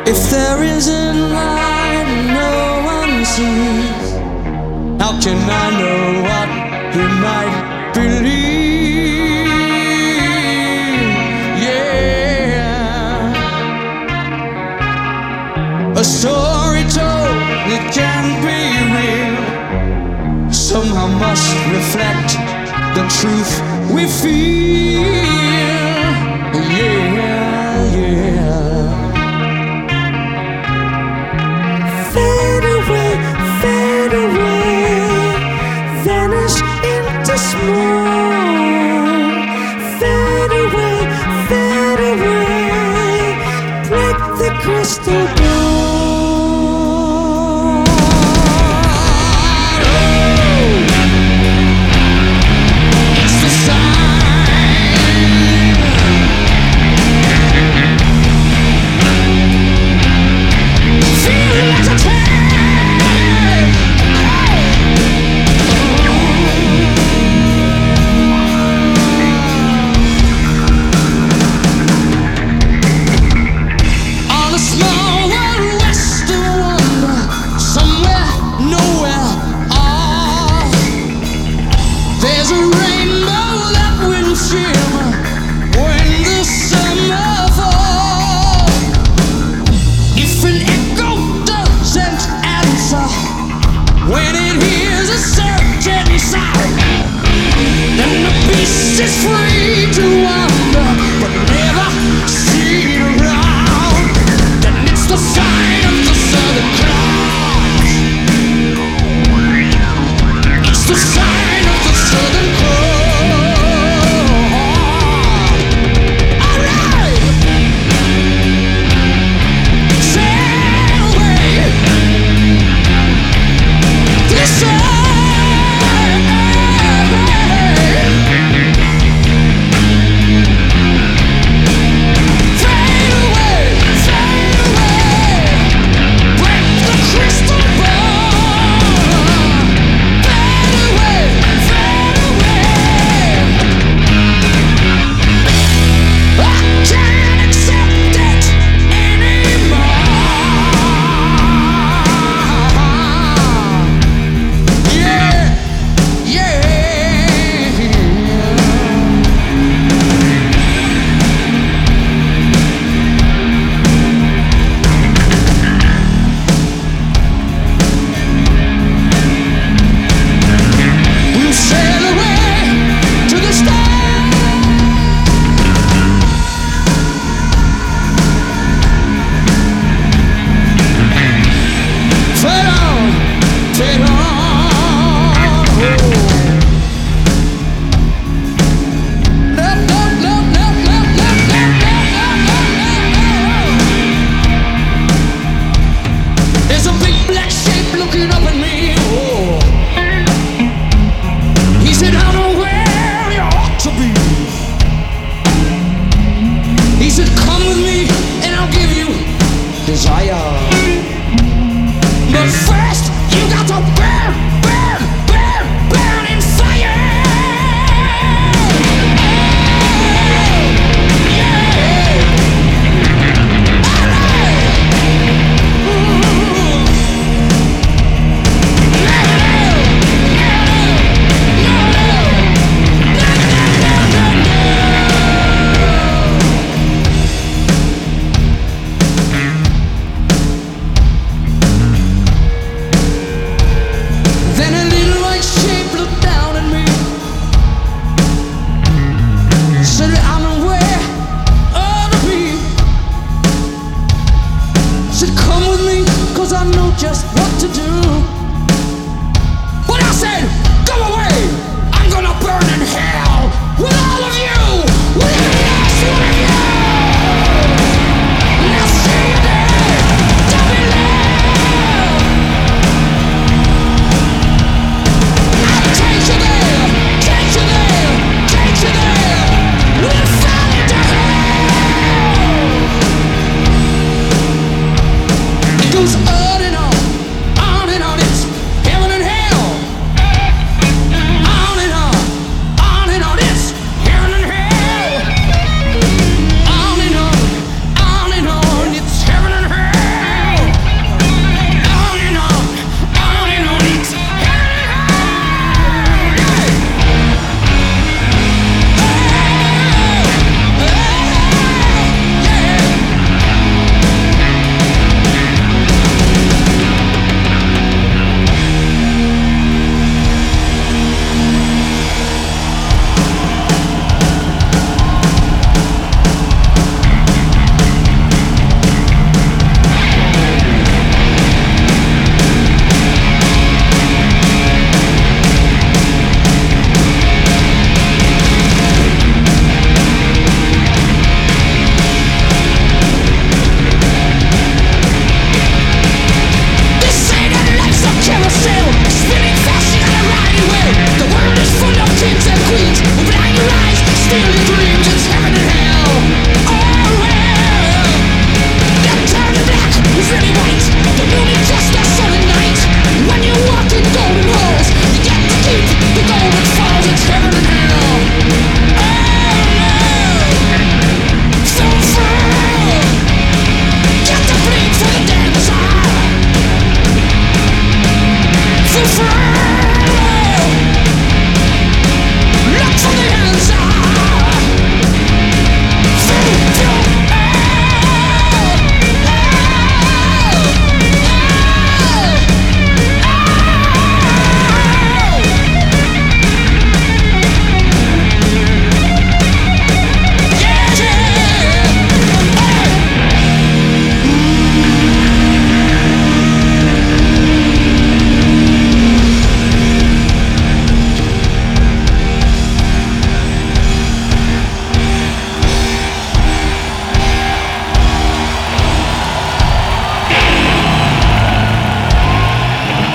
If there isn't light and no one sees, how can I know what he might believe? Yeah, a story told that can't be real somehow must reflect the truth we feel. Yeah, yeah. Fade away, vanish into smoke. Fade away, break the crystal ball. It's the sign. Feel like a when it hears a certain sound, then the beast is free to wander, but never seen around. Then it's the sign of the Southern Cross. It's the sign of the Southern Cross. Alright, sail away. Listen. Desire. But first, you got to burn, burn, burn, burn in fire. Yeah. Alright. Said come with me, 'cause I know just what to do.